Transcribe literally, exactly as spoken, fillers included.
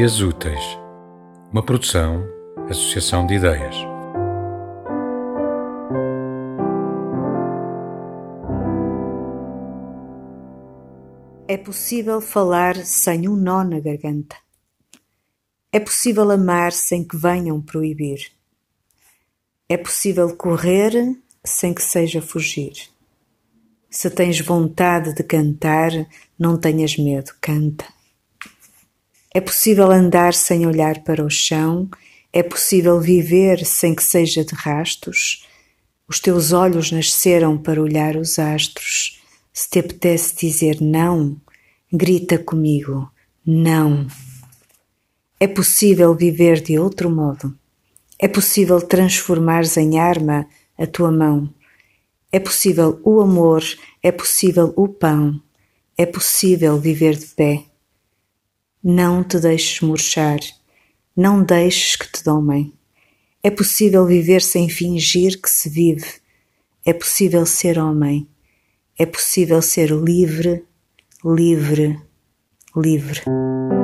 Ideias Úteis, uma produção, associação de ideias. É possível falar sem um nó na garganta. É possível amar sem que venham proibir. É possível correr sem que seja fugir. Se tens vontade de cantar, não tenhas medo, canta. É possível andar sem olhar para o chão, é possível viver sem que seja de rastos. Os teus olhos nasceram para olhar os astros. Se te apetece dizer não, grita comigo, não. É possível viver de outro modo. É possível transformares em arma a tua mão. É possível o amor, é possível o pão. É possível viver de pé. Não te deixes murchar, não deixes que te domem. É possível viver sem fingir que se vive. É possível ser homem. É possível ser livre, livre, livre.